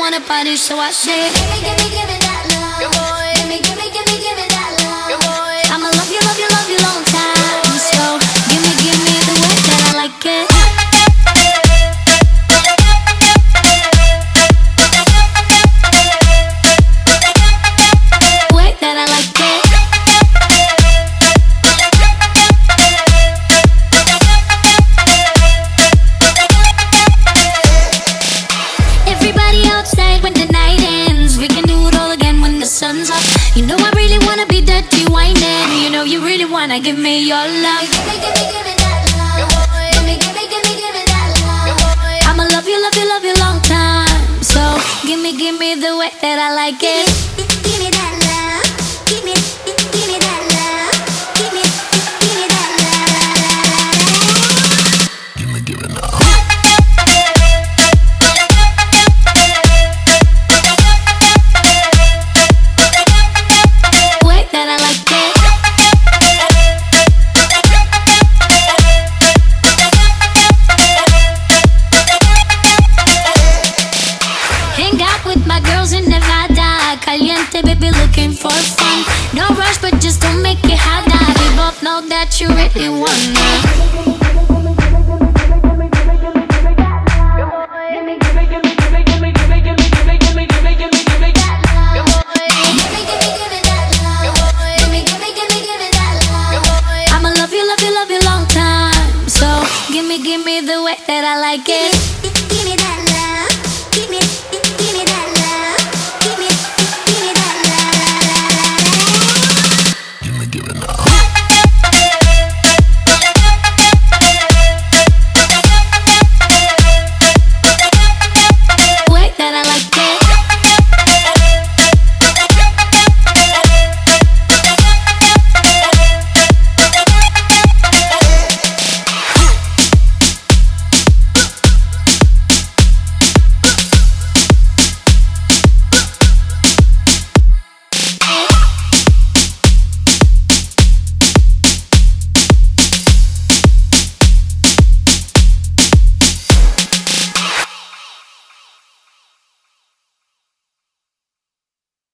wanna party, so I say, give me that love. Give me that love. I'ma love you long time. So give me the way that I like it. Way that I like it. Everybody outside when the night ends. We can do it all again when the sun's up. You know I really wanna be dirty whining. You know you really wanna give me your love. Give me that love. Give me that love. I'ma love you long time. So give me the way that I like it. Give me that love. Give me that love. Give me that love. Give it now. Way that I like it. Hang out with my girls in Nevada. Caliente, baby, looking for fun. No rush, but just don't make it hot. We both know that you really want me. I'ma love you long time. So give me the way that I like it. Give me that.